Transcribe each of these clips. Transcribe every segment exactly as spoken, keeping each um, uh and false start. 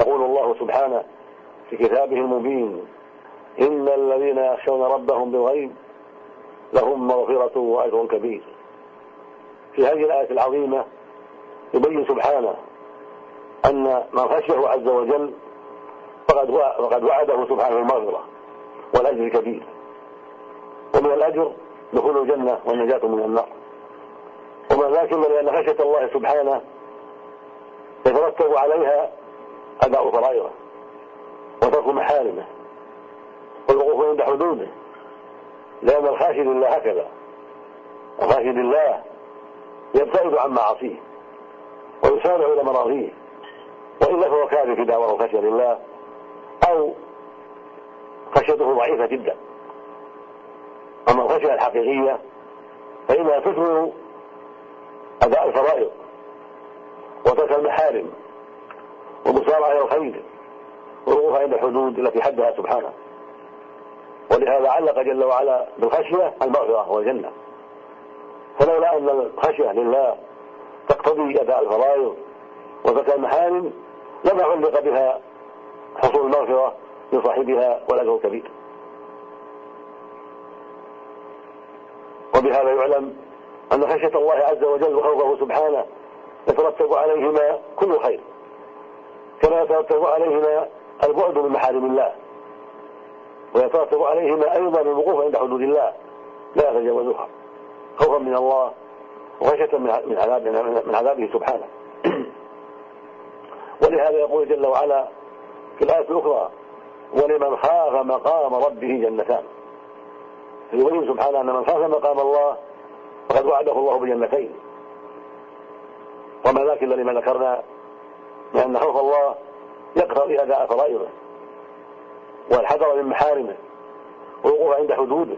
يقول الله سبحانه في كتابه المبين: إن الذين يخشون ربهم بالغيب لهم مغفرة وأجر كبير. في هذه الآية العظيمة يبين سبحانه أن من خشيه عز وجل فقد وعده سبحانه المغفرة والأجر الكبير، ومن الأجر دخول الجنة والنجاة من النار. وما لكن لأن خشية الله سبحانه يترتب عليها أداء فرائضه وترك محارمه والوقوف عند حدوده، لأن الخاشي لله هكذا، الخاشي لله يبتعد عن معاصيه ويسارع إلى مراضيه، وإلا فهو كافر في دعواه خشية لله أو خشيته ضعيفة جدا. أما الخشية الحقيقية فإنها تثمر أداء الفرائض وترك المحارم والمسارعة إلى الخير والوقوف عند الحدود التي حدها سبحانه. ولهذا علق جل وعلا بالخشية المغفرة والجنة. فلولا أن الخشية لله تقتضي أداء الفرائض وترك المحارم لما علق بها حصول المغفرة لصاحبها والأجر الكبير. وبهذا يعلم أن خشية الله عز وجل وخوفه سبحانه يترتب عليهما كل خير، كما يترتب عليهما البعد من محارم الله، ويترتب عليهما أيضا الوقوف عند حدود الله لا يتجاوزها خوفا من الله وخشية من عذاب من عذابه سبحانه. ولهذا يقول جل وعلا في الآية الأخرى: ولمن خاف مقام ربه جنتان. يبين سبحانه أن من خاف مقام الله فقد وعده الله بجنتين، وما لكن لما ذكرنا لأن خوف الله يقتضي أداء فرائضه والحذر من محارمه والوقوف عند حدوده.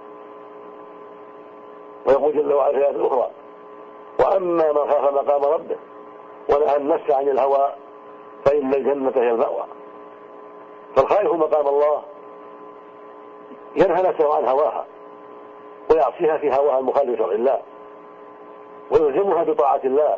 ويقول جل وعلا في الآية الأخرى: وأما من خاف مقام ربه ونهى النفس عن الهوى فإن الجنة هي المأوى. فالخائف مقام الله ينهى نفسه عن هواها ويعصيها في هواها المخالف لشرع الله ويلزمها بطاعة الله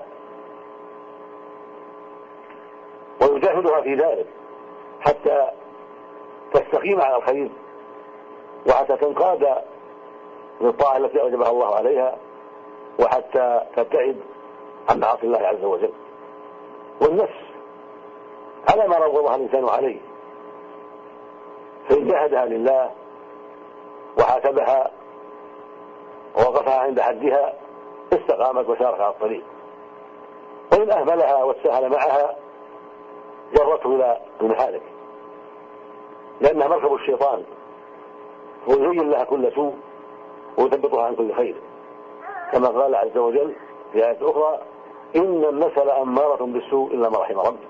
ويجاهدها في ذلك حتى تستقيم على الخير وحتى تنقاد للطاعة التي أوجبها الله عليها وحتى تبتعد عن معاصي الله عز وجل. والنفس على ما روضها الإنسان عليه، فإن جاهدها لله وحاسبها ووقفها عند حدها استقامت وسارت على الطريق، وإن أهملها واستسهل معها جرته إلى المحالك، لأنها مركب الشيطان ويزين لها كل سوء ويثبطها عن كل خير، كما قال عز وجل في آية أخرى: إن النفس لأمارة بالسوء إلا ما رحم ربي.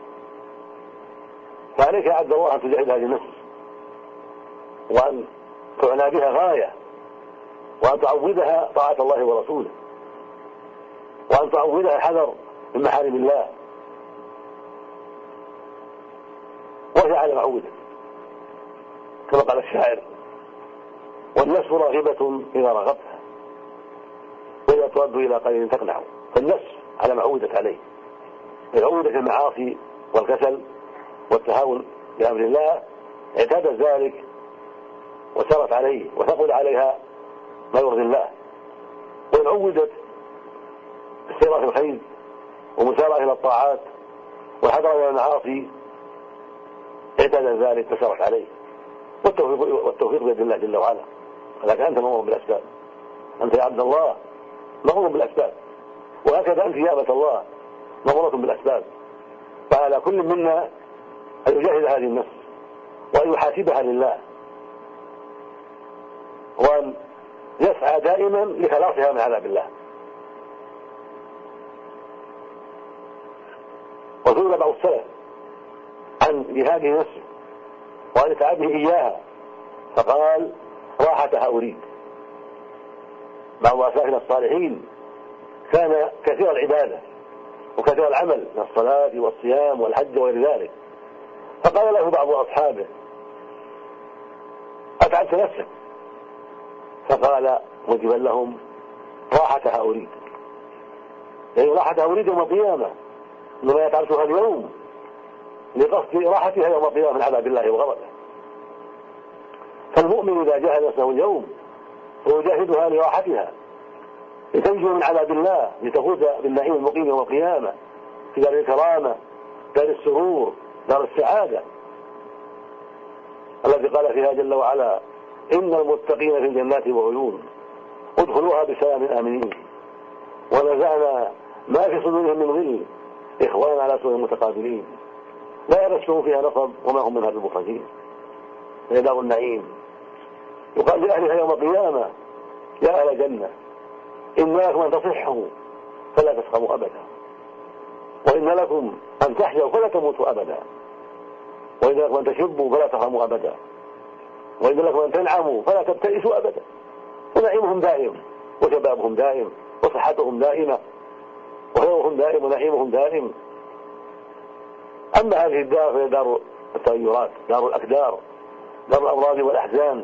فعليك عبد الله أن تجاهد هذه النفس وأن تعنى بها غاية، وأن تعودها طاعة الله ورسوله، وأن تعودها الحذر من محارم الله، وهي على معودة كما قال الشاعر: والنفس راغبة إذا رغبتها وإذا ترد إلى قليل تقنع. فالنفس على معودة عليه، العودة في المعاصي والكسل والتهاون بأمر الله اعتادت ذلك وسرت عليه وثقل عليها ما يرضي الله. وإن عودت السير في الخير ومسارعة إلى الطاعات والحذر من المعاصي اعتادت ذلك فسرت عليه. والتوفيق, والتوفيق بيد الله جل وعلا، ولكن أنت مأمور بالأسباب. أنت يا عبد الله مأمور بالأسباب، وهكذا أنت يا أمة الله مأمورة بالأسباب. فعلى كل منا أن يجاهد هذه النفس وأن يحاسبها لله، وأن يسعى دائما لخلاصها من عذاب الله. وسئل بعض السلف عن جهاده نفسه وعن تعبه إياها فقال: راحتها أريد. بعض أسلافنا الصالحين كان كثير العبادة وكثير العمل من الصلاة والصيام والحج وغير ذلك، فقال له بعض أصحابه: أتعبت نفسك؟ فقال مجيبا لهم: راحتها أريد. يعني راحتها أريد يوم القيامة، إنما يتعبتها اليوم بقصد راحتها يوم القيامة من عذاب الله وغضبه. فالمؤمن إذا جاهد نفسه اليوم فيجاهدها لراحتها لتنجو من عذاب الله، لتفوز بالنعيم المقيم يوم القيامة في دار الكرامة، دار السرور، دار السعادة التي قال فيها جل وعلا: إن المتقين في جنات وعيون ادخلوها بسلام آمنين ونزعنا ما في صدورهم من غل إخوانا على سرر متقابلين لا يمسهم فيها نصب وما هم منها بمخرجين. هي دار النعيم. يقال لأهلها يوم القيامة: يا أهل الجنة إن لكم أن تصحوا فلا تسقموا أبدا، وإن لكم أن تحيوا فلا تموتوا أبدا، وإن لكم أن تشبوا فلا تهرموا أبدا، وإن لكم أن تنعموا فلا تبتئسوا أبدا. ونعيمهم دائم وشبابهم دائم وصحتهم دائمة وخيرهم دائم ونعيمهم دائم. أما هذه الدار فهي دار التغيرات، دار الأكدار، دار الأمراض والأحزان.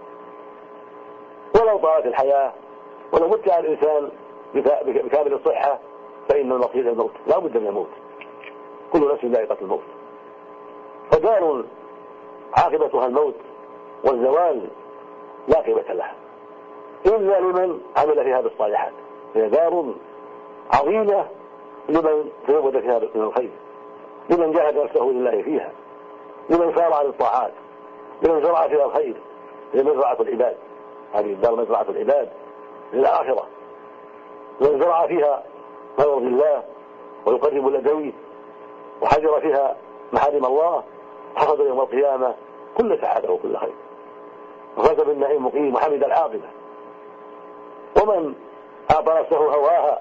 ولو طالت الحياة ولو متع الإنسان بكامل الصحة فإن المصير الموت، لا بد من الموت، كل نفس ذائقة الموت. فدار عاقبتها الموت والزوال لا قيمة لها إلا لمن عمل فيها بالصالحات. هي دار عظيمة لمن تزود فيها من الخير، لمن جاهد نفسه لله فيها، لمن سار على الطاعات، لمن زرع فيها الخير. هي مزرعة العباد، هذه الدار مزرعة العباد للآخرة. من زرع فيها ما يرضي الله ويقرب الأدوي وحجر فيها محارم الله حصد يوم القيامة كل سعادة وكل خير، وفاز بالنعيم مقيم وحمد العاقبة. ومن أعطى نفسه هواها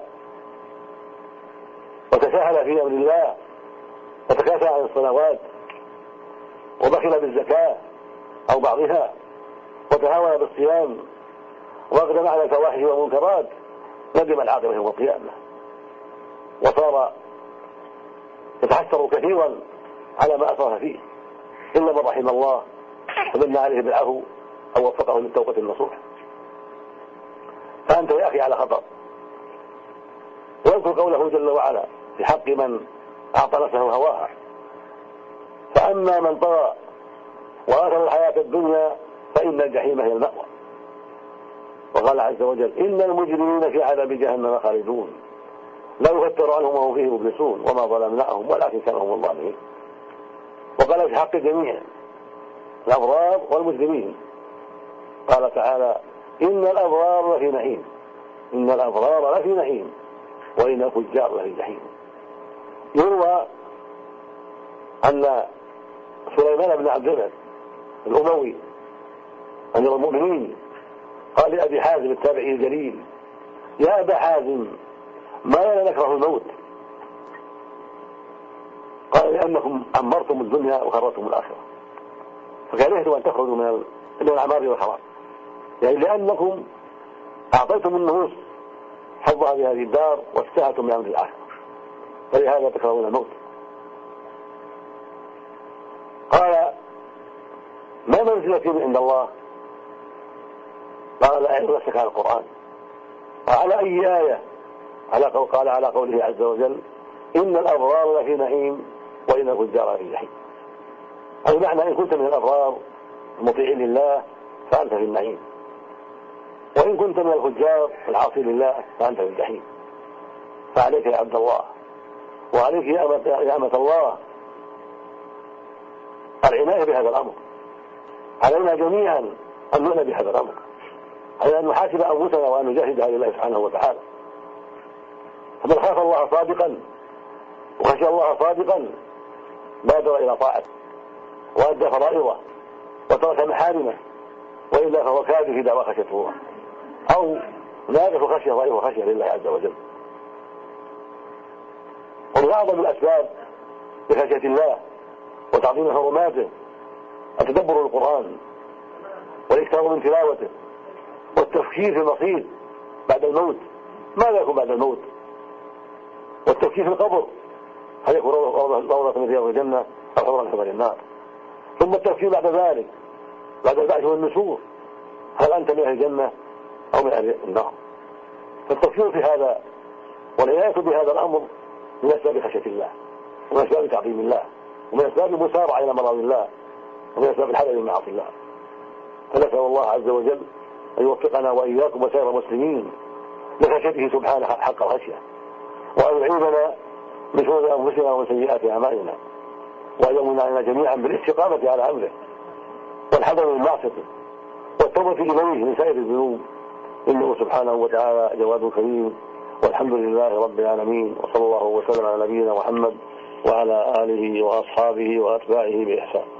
وتساهل في أمر الله وتكاسل عن الصلوات وبخل بالزكاة أو بعضها وتهاون بالصيام وأقدم على الفواحش والمنكرات ندم العاقبة يوم القيامة، وصار يتحسر كثيرا على ما أسرف فيه إلا من رحم الله ومن عليه بالعفو أو وفقه للتوبة النصوح. فأنت يا أخي على خطر. واذكر قوله جل وعلا في حق من أعطى نفسه هواها: فأما من طغى وآثر الحياة الدنيا فإن الجحيم هي المأوى. وقال عز وجل: إن المجرمين في عذاب جهنم خالدون لا يفتر عنهم وهم فيه مبلسون وما ظلمناهم ولكن كانوا هم الظالمين. وقال في حق الجميع الأبرار والمجرمين قال تعالى: إن الأبرار لفي نعيم إن الأبرار لفي نعيم وإن الفجار لفي جحيم. يروى أن سليمان بن عبد الملك الأموي أمير المؤمنين قال لأبي حازم التابعي الجليل: يا أبا حازم ما لنا نكره الموت؟ قال: لأنكم عمرتم الدنيا وخرجتم الآخرة، فكرهتم أن تخرجوا من الأعمار والخراب، يعني لأنكم أعطيتم النفوس حظها في هذه الدار واستهتم من أمر الآخرة، فلهذا تكرهون الموت. قال: ما منزلتي من عند الله؟ قال: أعرض نفسك على القرآن. وعلى أي آية؟ على قول قال على قوله عز وجل: إن الأبرار لفي نعيم وإن الفجار في جحيم. أي معنى إن كنت من الأبرار المطيعين لله فأنت في النعيم، وإن كنت من الفجار العاصين لله فأنت في الجحيم. فعليك يا عبد الله وعليك يا أمة الله العناية بهذا الأمر. علينا جميعا أن نعنى بهذا الأمر، علينا أن نحاسب أنفسنا وأن نجاهدها لله سبحانه وتعالى. فمن خاف الله صادقا وخشى الله صادقا بادر إلى طاعته وأدى فرائضه وترك محارمه، وإلا فهو كاذب في دعوى خشية الله أو ناقص خشية ضعيف خشية لله عز وجل. ومن أعظم الأسباب لخشية الله وتعظيم حرماته التدبر القرآن والإكثار من تلاوته والتفكير في المصير بعد الموت، ماذا يكون بعد الموت، والتفكير في القبر هل يكون روضة من رياض الجنة أو حورا من حور النار، ثم التفكير بعد ذلك بعد البعث والنشور هل أنت من أهل الجنة أو من أهل النار. فالتفكير في هذا والعناية بهذا الأمر من أسباب خشية الله ومن أسباب تعظيم الله ومن أسباب المسارعة إلى مرض الله، ومن أسباب الحذر من معاصي الله. فنسأل الله عز وجل أن يوفقنا وإياكم وسائر المسلمين لخشيته سبحانه حق الخشية، وأن يعيذنا من شرور أنفسنا ومن سيئات أعمالنا، وأن يمن علينا جميعا بالاستقامة على أمره والحذر من معصيته والتوبة إليه من سائر الذنوب، إنه سبحانه وتعالى جواد كريم. والحمد لله رب العالمين، وصلى الله وسلم على نبينا محمد وعلى آله وأصحابه وأتباعه بإحسان.